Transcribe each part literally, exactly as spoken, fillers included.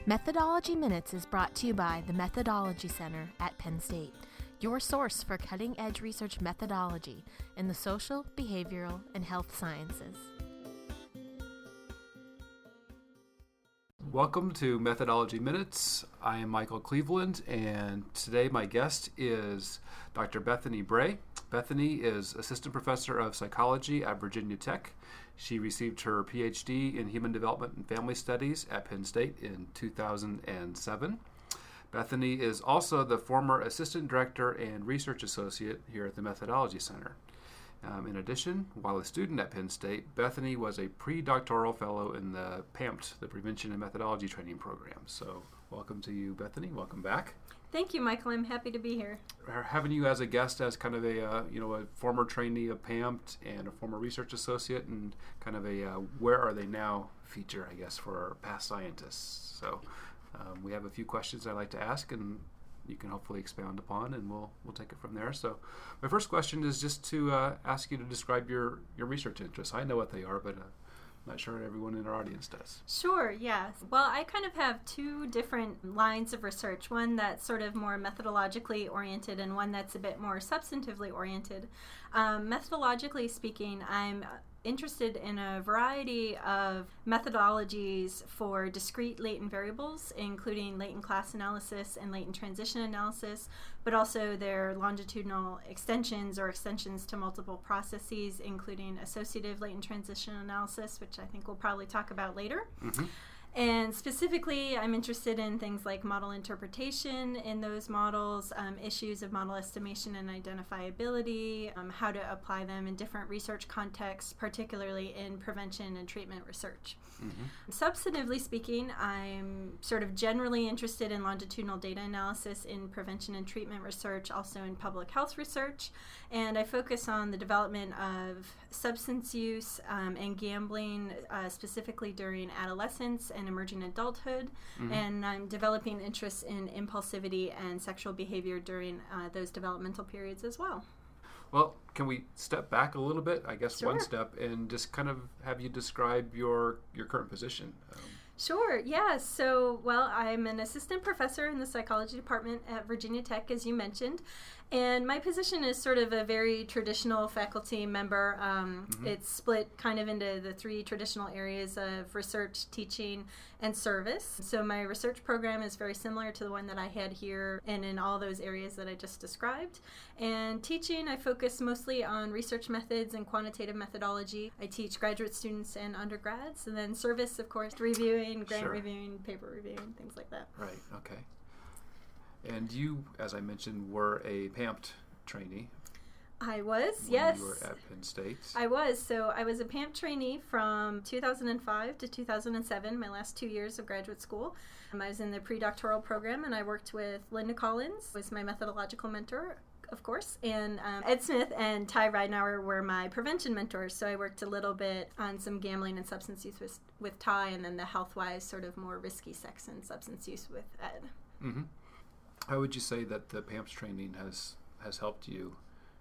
Methodology Minutes is brought to you by the Methodology Center at Penn State, your source for cutting-edge research methodology in the social, behavioral, and health sciences. Welcome to Methodology Minutes. I am Michael Cleveland, and today my guest is Doctor Bethany Bray. Bethany is Assistant Professor of Psychology at Virginia Tech. She received her P H D in Human Development and Family Studies at Penn State in two thousand seven. Bethany is also the former Assistant Director and Research Associate here at the Methodology Center. Um, in addition, while a student at Penn State, Bethany was a pre-doctoral fellow in the PAMT, the Prevention and Methodology Training Program. So welcome to you, Bethany. Welcome back. Thank you, Michael. I'm happy to be here. Having you as a guest as kind of a, uh, you know, a former trainee of PAMT and a former research associate and kind of a uh, where are they now feature, I guess, for our past scientists. So um, we have a few questions I'd like to ask, and you can hopefully expound upon, and we'll we'll take it from there. So my first question is just to uh, ask you to describe your, your research interests. I know what they are, but uh, I'm not sure everyone in our audience does. Sure, yes. Well, I kind of have two different lines of research, one that's sort of more methodologically oriented and one that's a bit more substantively oriented. Um, methodologically speaking, I'm interested in a variety of methodologies for discrete latent variables, including latent class analysis and latent transition analysis, but also their longitudinal extensions or extensions to multiple processes, including associative latent transition analysis, which I think we'll probably talk about later. Mm-hmm. And specifically, I'm interested in things like model interpretation in those models, um, issues of model estimation and identifiability, um, how to apply them in different research contexts, particularly in prevention and treatment research. Mm-hmm. Substantively speaking, I'm sort of generally interested in longitudinal data analysis in prevention and treatment research, also in public health research, and I focus on the development of substance use um, and gambling, uh, specifically during adolescence and emerging adulthood, mm-hmm. and I'm developing interests in impulsivity and sexual behavior during uh, those developmental periods as well. Well, can we step back a little bit, I guess, Sure. one step, and just kind of have you describe your, your current position? Um, Sure, yeah. So, well, I'm an assistant professor in the psychology department at Virginia Tech, as you mentioned, and my position is sort of a very traditional faculty member. Um, mm-hmm. It's split kind of into the three traditional areas of research, teaching, and service. So my research program is very similar to the one that I had here and in all those areas that I just described. And teaching, I focus mostly on research methods and quantitative methodology. I teach graduate students and undergrads, and then service, of course, reviewing, grant Sure. reviewing, paper reviewing, things like that. Right, okay. And you, as I mentioned, were a PAMT trainee. I was, when yes. You were at Penn State. I was. So I was a PAMT trainee from two thousand five to two thousand seven, my last two years of graduate school. Um, I was in the pre-doctoral program, and I worked with Linda Collins, who was my methodological mentor, of course, and um, Ed Smith and Ty Ridenauer were my prevention mentors. So I worked a little bit on some gambling and substance use with, with Ty, and then the health-wise sort of more risky sex and substance use with Ed. Mm-hmm. How would you say that the PAMT training has has helped you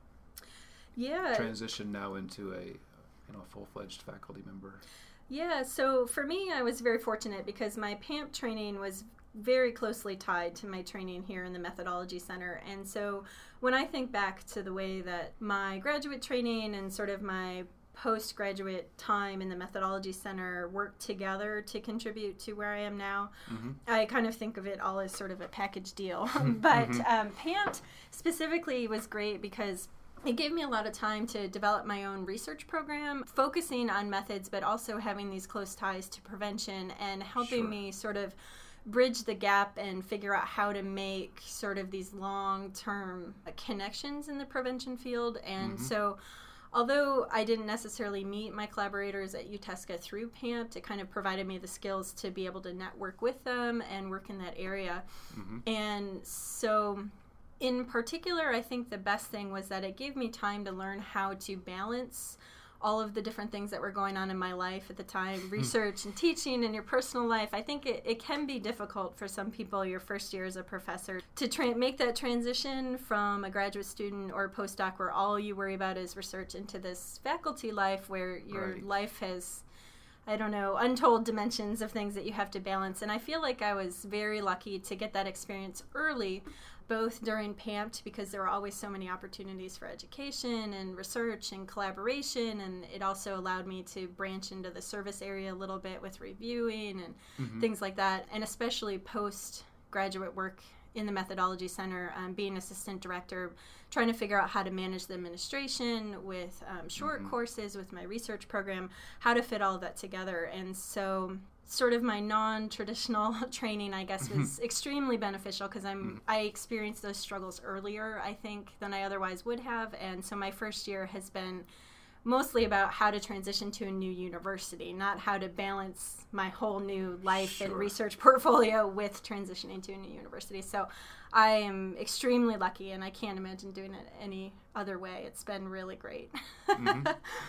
yeah. transition now into a you know full-fledged faculty member? Yeah, so for me, I was very fortunate because my PAMT training was very closely tied to my training here in the Methodology Center. And so when I think back to the way that my graduate training and sort of my postgraduate time in the Methodology Center worked together to contribute to where I am now, mm-hmm. I kind of think of it all as sort of a package deal. But mm-hmm. um, PAMT specifically was great because it gave me a lot of time to develop my own research program, focusing on methods, but also having these close ties to prevention and helping Sure. me sort of bridge the gap and figure out how to make sort of these long-term connections in the prevention field. And mm-hmm. so although I didn't necessarily meet my collaborators at UTESCA through PAMT, it kind of provided me the skills to be able to network with them and work in that area. Mm-hmm. And so in particular, I think the best thing was that it gave me time to learn how to balance all of the different things that were going on in my life at the time, research and teaching and your personal life. I think it, it can be difficult for some people your first year as a professor to tra- make that transition from a graduate student or a postdoc where all you worry about is research into this faculty life where your right. life has, I don't know, untold dimensions of things that you have to balance. And I feel like I was very lucky to get that experience early, both during P A M T, because there were always so many opportunities for education and research and collaboration, and it also allowed me to branch into the service area a little bit with reviewing and mm-hmm. things like that, and especially post-graduate work in the Methodology Center, um, being assistant director, trying to figure out how to manage the administration with um, short mm-hmm. courses, with my research program, how to fit all of that together. And so sort of my non-traditional training, I guess, was extremely beneficial because I'm mm-hmm. I experienced those struggles earlier, I think, than I otherwise would have. And so my first year has been mostly about how to transition to a new university, not how to balance my whole new life sure. and research portfolio with transitioning to a new university. So I am extremely lucky, and I can't imagine doing it any other way. It's been really great. mm-hmm.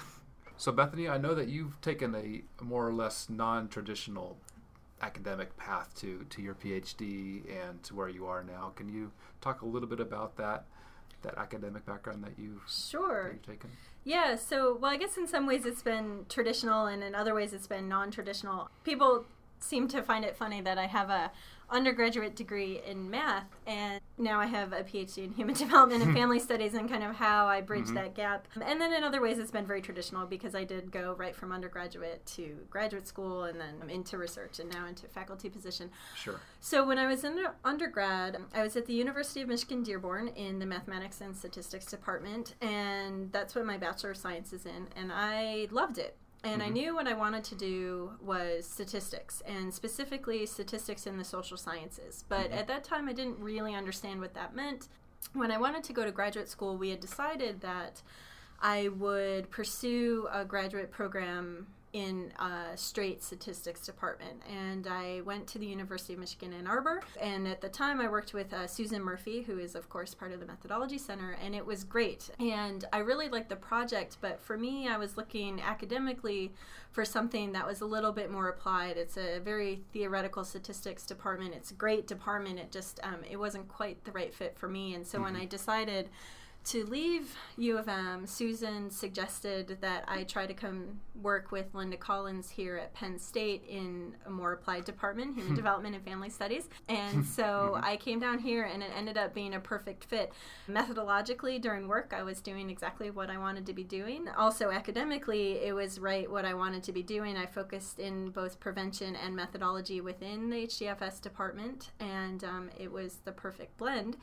So Bethany, I know that you've taken a more or less non-traditional academic path to, to your PhD and to where you are now. Can you talk a little bit about that, that academic background that you've, sure. that you've taken? Yeah, so, well, I guess in some ways it's been traditional, and in other ways it's been non-traditional. People seem to find it funny that I have a undergraduate degree in math, and now I have a PhD in human development and family studies, and kind of how I bridge mm-hmm. that gap. And then in other ways it's been very traditional, because I did go right from undergraduate to graduate school, and then into research, and now into faculty position. Sure. So when I was in undergrad, I was at the University of Michigan Dearborn in the Mathematics and Statistics department, and that's what my Bachelor of Science is in, and I loved it. And mm-hmm. I knew what I wanted to do was statistics, and specifically statistics in the social sciences. But mm-hmm. at that time, I didn't really understand what that meant. When I wanted to go to graduate school, we had decided that I would pursue a graduate program in a straight statistics department. And I went to the University of Michigan Ann Arbor. And at the time, I worked with uh, Susan Murphy, who is, of course, part of the Methodology Center. And it was great. And I really liked the project. But for me, I was looking academically for something that was a little bit more applied. It's a very theoretical statistics department. It's a great department. It just, um, it wasn't quite the right fit for me. And so mm-hmm. when I decided to leave U of M, Susan suggested that I try to come work with Linda Collins here at Penn State in a more applied department, Human Development and Family Studies. And so I came down here, and it ended up being a perfect fit. Methodologically, during work, I was doing exactly what I wanted to be doing. Also, academically, it was right what I wanted to be doing. I focused in both prevention and methodology within the H D F S department, and um, it was the perfect blend.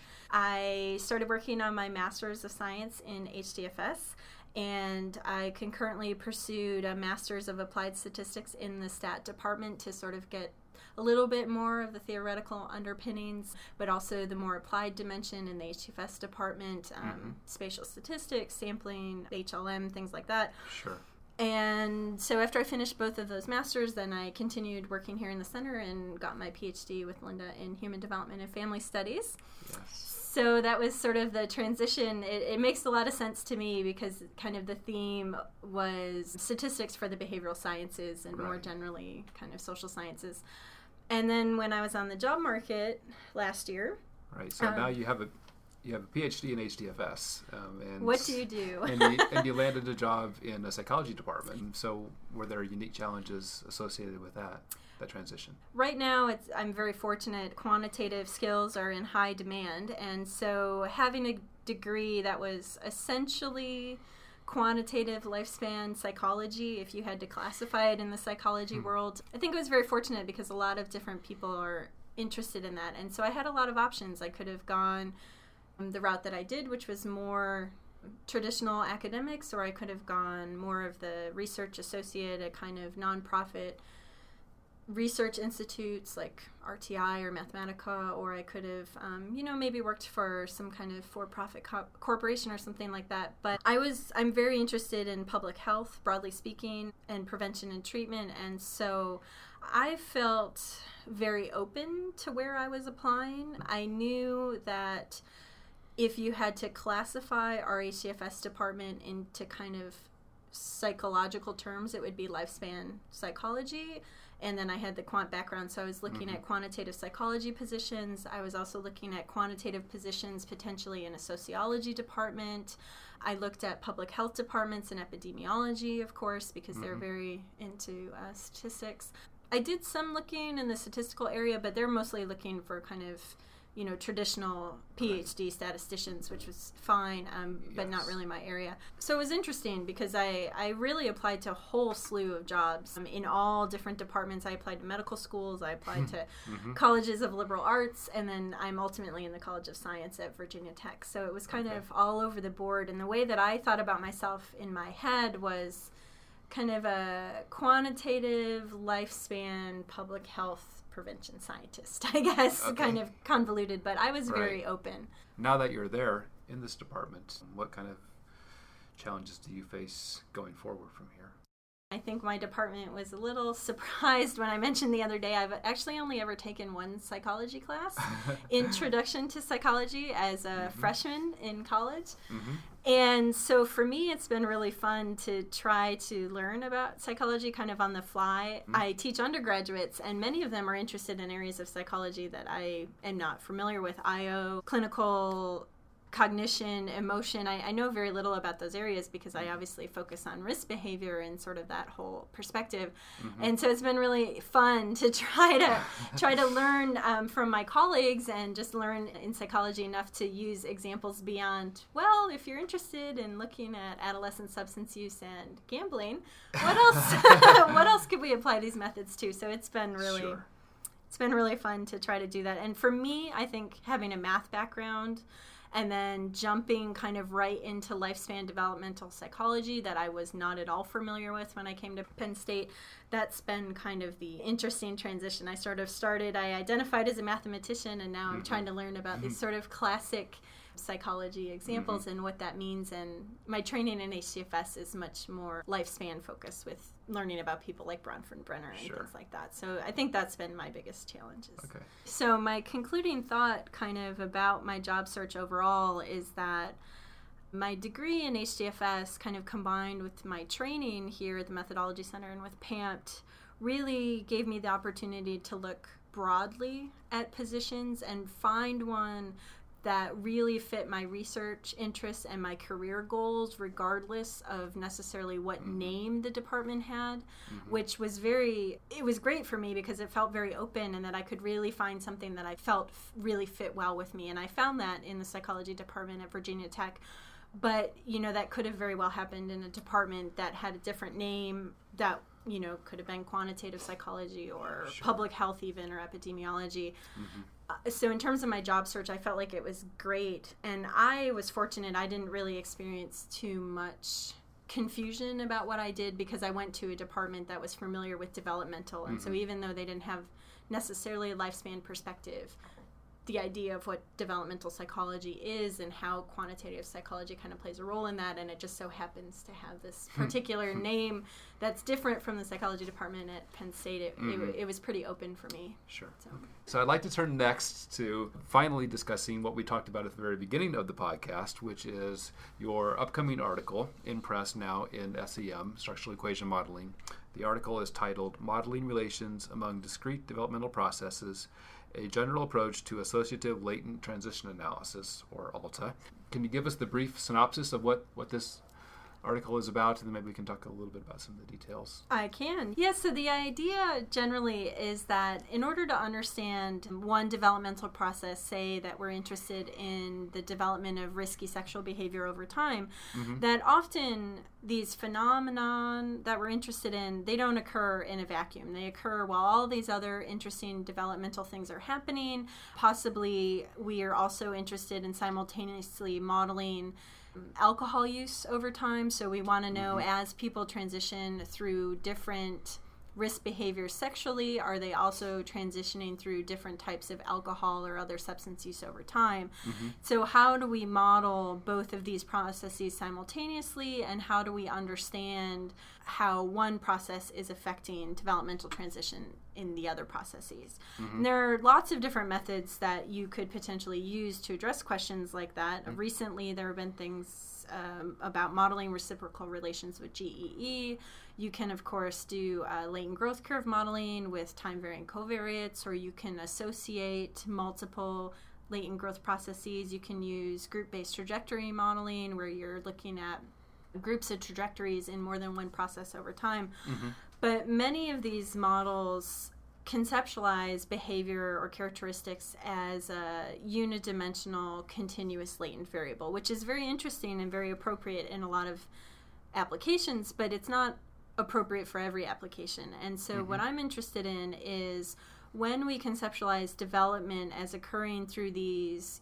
I started working on my master's of Science in H D F S, and I concurrently pursued a Master's of Applied Statistics in the Stat department to sort of get a little bit more of the theoretical underpinnings, but also the more applied dimension in the H D F S department, um, mm-hmm. spatial statistics, sampling, H L M, things like that. Sure. And so after I finished both of those masters, then I continued working here in the center and got my PhD with Linda in Human Development and Family Studies. Yes. So that was sort of the transition. It, it makes a lot of sense to me, because kind of the theme was statistics for the behavioral sciences and right. more generally kind of social sciences. And then when I was on the job market last year. Right. So um, now you have a you have a PhD in H D F S. Um, and what do you do? and, you, and you landed a job in a psychology department. So were there unique challenges associated with that? That transition? Right now, it's, I'm very fortunate. Quantitative skills are in high demand, and so having a degree that was essentially quantitative lifespan psychology, if you had to classify it in the psychology mm. world, I think it was very fortunate, because a lot of different people are interested in that. And so I had a lot of options. I could have gone the route that I did, which was more traditional academics, or I could have gone more of the research associate, a kind of nonprofit research institutes like R T I or Mathematica, or I could have, um, you know, maybe worked for some kind of for-profit co- corporation or something like that. But I was, I'm very interested in public health, broadly speaking, and prevention and treatment, and so I felt very open to where I was applying. I knew that if you had to classify our H D F S department into kind of psychological terms, it would be lifespan psychology. And then I had the quant background, so I was looking mm-hmm. at quantitative psychology positions. I was also looking at quantitative positions potentially in a sociology department. I looked at public health departments and epidemiology, of course, because mm-hmm. they're very into uh, statistics. I did some looking in the statistical area, but they're mostly looking for kind of, you know, traditional PhD right. statisticians, which was fine, um, yes. but not really my area. So it was interesting because I, I really applied to a whole slew of jobs um, in all different departments. I applied to medical schools, I applied to mm-hmm. colleges of liberal arts, and then I'm ultimately in the College of Science at Virginia Tech. So it was kind okay. of all over the board. And the way that I thought about myself in my head was kind of a quantitative lifespan public health prevention scientist, I guess, okay. kind of convoluted, but I was right. very open. Now that you're there in this department, what kind of challenges do you face going forward from here? I think my department was a little surprised when I mentioned the other day I've actually only ever taken one psychology class, Introduction to Psychology, as a mm-hmm. freshman in college. Mm-hmm. And so for me, it's been really fun to try to learn about psychology kind of on the fly. Mm-hmm. I teach undergraduates, and many of them are interested in areas of psychology that I am not familiar with. I O, clinical cognition, emotion. I, I know very little about those areas because I obviously focus on risk behavior and sort of that whole perspective. Mm-hmm. And so it's been really fun to try to try to learn um, from my colleagues and just learn in psychology enough to use examples beyond, well, if you're interested in looking at adolescent substance use and gambling, what else what else could we apply these methods to? So it's been really sure. it's been really fun to try to do that. And for me, I think having a math background and then jumping kind of right into lifespan developmental psychology that I was not at all familiar with when I came to Penn State, that's been kind of the interesting transition. I sort of started, I identified as a mathematician, and now I'm mm-hmm. trying to learn about these sort of classic psychology examples mm-hmm. and what that means. And my training in H D F S is much more lifespan focused, with learning about people like Bronfenbrenner and sure. things like that. So I think that's been my biggest challenges. Okay. So my concluding thought kind of about my job search overall is that my degree in H D F S kind of combined with my training here at the Methodology Center and with P A M P T really gave me the opportunity to look broadly at positions and find one that really fit my research interests and my career goals, regardless of necessarily what mm-hmm. name the department had, mm-hmm. which was very, it was great for me because it felt very open and that I could really find something that I felt f- really fit well with me. And I found that in the psychology department at Virginia Tech. But, you know, that could have very well happened in a department that had a different name that, you know, could have been quantitative psychology or sure. public health even, or epidemiology. Mm-hmm. Uh, so in terms of my job search, I felt like it was great. And I was fortunate. I didn't really experience too much confusion about what I did because I went to a department that was familiar with developmental. And mm-hmm. so even though they didn't have necessarily a lifespan perspective, the idea of what developmental psychology is and how quantitative psychology kind of plays a role in that, and it just so happens to have this particular name that's different from the psychology department at Penn State. It, mm-hmm. it, it was pretty open for me. Sure. So. Okay. So I'd like to turn next to finally discussing what we talked about at the very beginning of the podcast, which is your upcoming article in press now in S E M, Structural Equation Modeling. The article is titled Modeling Relations Among Discrete Developmental Processes, a General Approach to Associative Latent Transition Analysis, or ALTA. Can you give us the brief synopsis of what, what this article is about, and then maybe we can talk a little bit about some of the details? I can. Yes, yeah, so the idea generally is that in order to understand one developmental process, say that we're interested in the development of risky sexual behavior over time, mm-hmm. that often these phenomenon that we're interested in, they don't occur in a vacuum. They occur while all these other interesting developmental things are happening. Possibly we are also interested in simultaneously modeling alcohol use over time. So we want to know mm-hmm. as people transition through different risk behaviors sexually, are they also transitioning through different types of alcohol or other substance use over time? Mm-hmm. So how do we model both of these processes simultaneously, and how do we understand how one process is affecting developmental transition in the other processes. Mm-hmm. And there are lots of different methods that you could potentially use to address questions like that. Mm-hmm. Recently, there have been things um, about modeling reciprocal relations with G E E. You can, of course, do uh, latent growth curve modeling with time-varying covariates, or you can associate multiple latent growth processes. You can use group-based trajectory modeling, where you're looking at groups of trajectories in more than one process over time. Mm-hmm. But many of these models conceptualize behavior or characteristics as a unidimensional continuous latent variable, which is very interesting and very appropriate in a lot of applications, but it's not appropriate for every application. And so mm-hmm. what I'm interested in is when we conceptualize development as occurring through these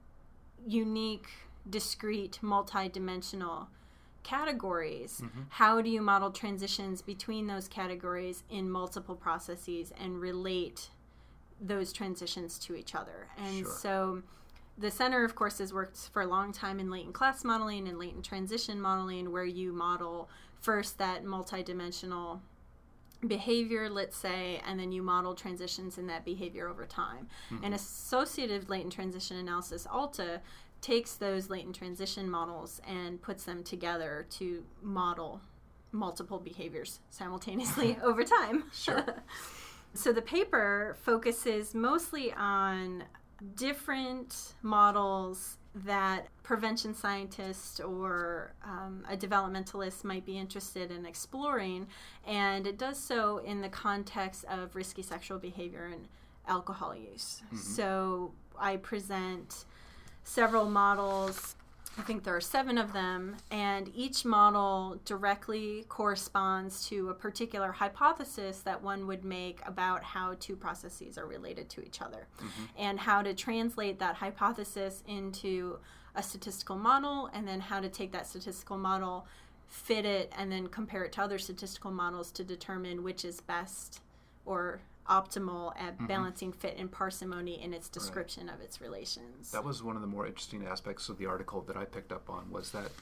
unique, discrete, multidimensional categories, mm-hmm. how do you model transitions between those categories in multiple processes and relate those transitions to each other? And sure. so the center, of course, has worked for a long time in latent class modeling and latent transition modeling, where you model first that multidimensional behavior, let's say, and then you model transitions in that behavior over time. Mm-hmm. And associative latent transition analysis, ALTA, takes those latent transition models and puts them together to model multiple behaviors simultaneously over time. Sure. So the paper focuses mostly on different models that prevention scientists or um, a developmentalist might be interested in exploring, and it does so in the context of risky sexual behavior and alcohol use. Mm-hmm. So I present several models. I think there are seven of them, and each model directly corresponds to a particular hypothesis that one would make about how two processes are related to each other, mm-hmm. and how to translate that hypothesis into a statistical model, and then how to take that statistical model, fit it, and then compare it to other statistical models to determine which is best or optimal at mm-hmm. balancing fit and parsimony in its description right. of its relations. That was one of the more interesting aspects of the article that I picked up on, was that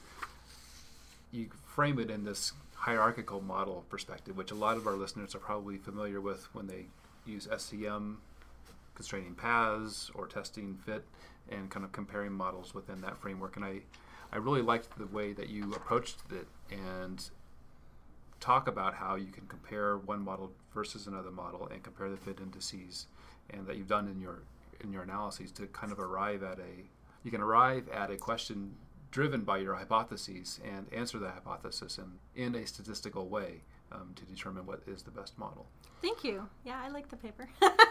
you frame it in this hierarchical model perspective, which a lot of our listeners are probably familiar with when they use S C M, constraining paths, or testing fit, and kind of comparing models within that framework. And I, I really liked the way that you approached it and talk about how you can compare one model versus another model and compare the fit indices, and that you've done in your in your analyses to kind of arrive at a you can arrive at a question driven by your hypotheses and answer that hypothesis in, in a statistical way um, to determine what is the best model. Thank you. Yeah, I like the paper.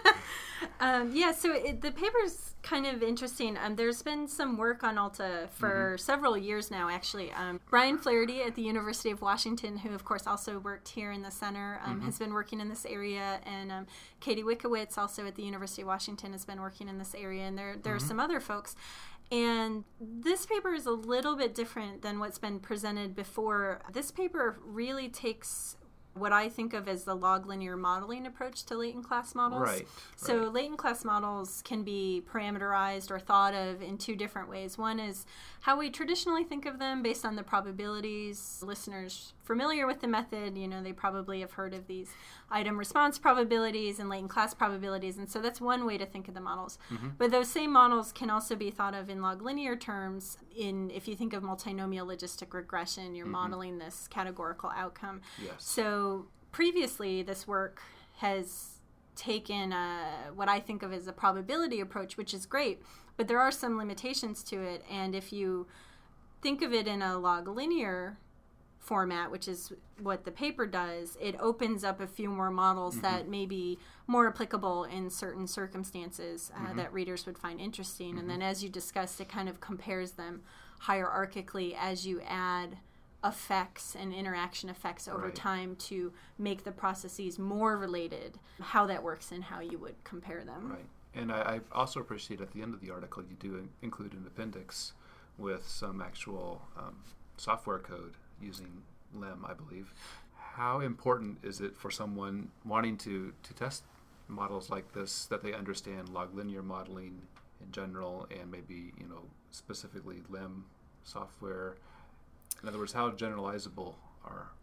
um, yeah, so it, the paper's kind of interesting. Um, there's been some work on ALTA for mm-hmm. several years now, actually. Um, Brian Flaherty at the University of Washington, who, of course, also worked here in the center, um, mm-hmm. has been working in this area. And um, Katie Wickowitz, also at the University of Washington, has been working in this area. And there, there mm-hmm. are some other folks. And this paper is a little bit different than what's been presented before. This paper really takes what I think of as the log linear modeling approach to latent class models. Right. So right. latent class models can be parameterized or thought of in two different ways. One is how we traditionally think of them based on the probabilities. Listeners familiar with the method, you know, they probably have heard of these item response probabilities and latent class probabilities. And so that's one way to think of the models. Mm-hmm. But those same models can also be thought of in log linear terms. In if you think of multinomial logistic regression, you're mm-hmm. modeling this categorical outcome. Yes. So previously, this work has taken a, what I think of as a probability approach, which is great, but there are some limitations to it. And if you think of it in a log linear format, which is what the paper does, it opens up a few more models mm-hmm. that may be more applicable in certain circumstances uh, mm-hmm. that readers would find interesting. Mm-hmm. And then as you discussed, it kind of compares them hierarchically as you add effects and interaction effects over right. time to make the processes more related, how that works and how you would compare them. Right. And I, I also appreciate at the end of the article you do include an appendix with some actual um, software code using L E M, I believe. How important is it for someone wanting to, to test models like this that they understand log linear modeling in general and maybe, you know, specifically L E M software? In other words, how generalizable are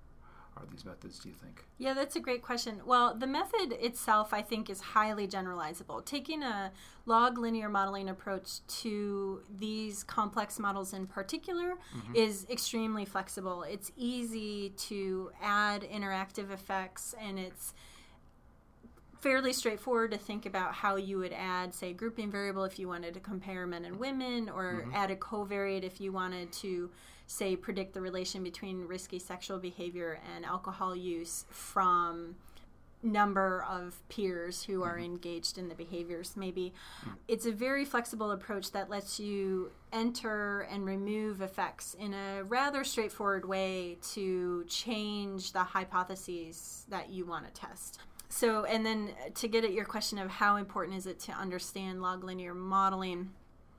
are these methods, do you think? Yeah, that's a great question. Well, the method itself, I think, is highly generalizable. Taking a log linear modeling approach to these complex models in particular mm-hmm. is extremely flexible. It's easy to add interactive effects, and it's fairly straightforward to think about how you would add, say, a grouping variable if you wanted to compare men and women, or mm-hmm. add a covariate if you wanted to, say, predict the relation between risky sexual behavior and alcohol use from number of peers who are mm-hmm. engaged in the behaviors, maybe. Mm-hmm. It's a very flexible approach that lets you enter and remove effects in a rather straightforward way to change the hypotheses that you want to test. So, and then to get at your question of how important is it to understand log linear modeling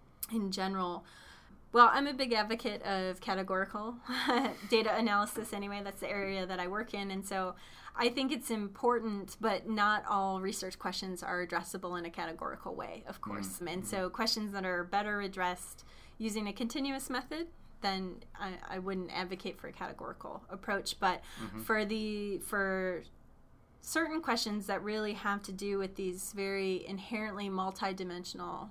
in general, well, I'm a big advocate of categorical data analysis anyway. That's the area that I work in. And so I think it's important, but not all research questions are addressable in a categorical way, of course. Mm-hmm. And so questions that are better addressed using a continuous method, then I, I wouldn't advocate for a categorical approach. But mm-hmm. for the for certain questions that really have to do with these very inherently multidimensional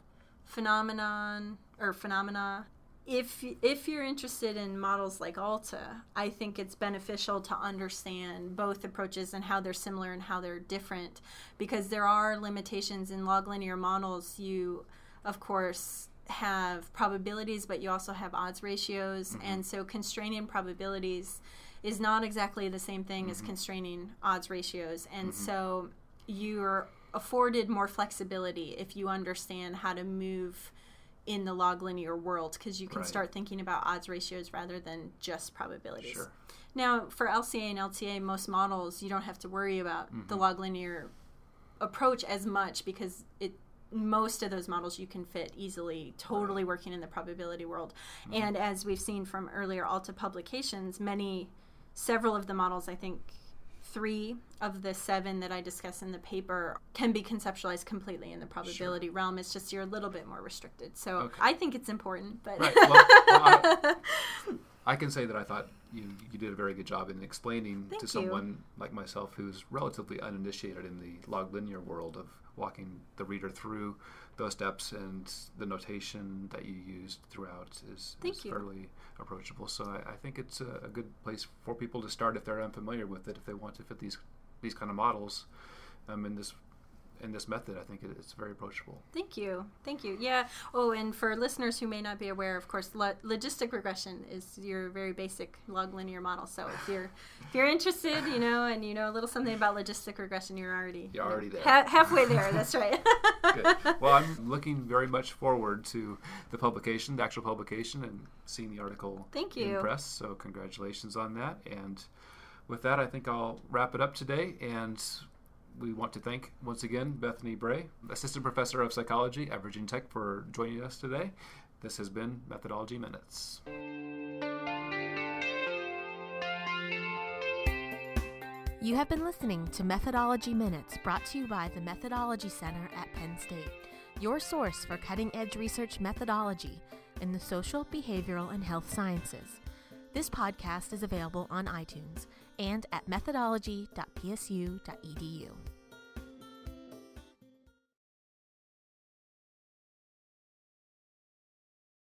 phenomenon or phenomena, if if you're interested in models like ALTA, I think it's beneficial to understand both approaches and how they're similar and how they're different, because there are limitations in log linear models. You, of course, have probabilities, but you also have odds ratios, mm-hmm. and so constraining probabilities is not exactly the same thing mm-hmm. as constraining odds ratios. And mm-hmm. so you're afforded more flexibility if you understand how to move in the log linear world, because you can right. start thinking about odds ratios rather than just probabilities. Sure. Now, for L C A and L T A, most models, you don't have to worry about mm-hmm. the log linear approach as much, because it most of those models you can fit easily, totally right. working in the probability world. Mm-hmm. And as we've seen from earlier ALTA publications, many Several of the models, I think three of the seven that I discuss in the paper, can be conceptualized completely in the probability sure. realm. It's just you're a little bit more restricted. So okay. I think it's important. But right. well, well, I, I can say that I thought you, you did a very good job in explaining Thank to you. someone like myself who's relatively uninitiated in the log linear world of walking the reader through those steps, and the notation that you used throughout is, is fairly approachable. So I, I think it's a, a good place for people to start if they're unfamiliar with it, if they want to fit these these kind of models um, in this in this method. I think it, it's very approachable. Thank you. Thank you. Yeah. Oh, and for listeners who may not be aware, of course, lo- logistic regression is your very basic log linear model. So if you're if you're interested, you know, and you know a little something about logistic regression, you're already you're already there. Ha- halfway there. That's right. Good. Well, I'm looking very much forward to the publication, the actual publication, and seeing the article Thank you. in press. So congratulations on that. And with that, I think I'll wrap it up today. And we want to thank, once again, Bethany Bray, Assistant Professor of Psychology at Virginia Tech, for joining us today. This has been Methodology Minutes. You have been listening to Methodology Minutes, brought to you by the Methodology Center at Penn State, your source for cutting-edge research methodology in the social, behavioral, and health sciences. This podcast is available on iTunes and at methodology dot p s u dot e d u.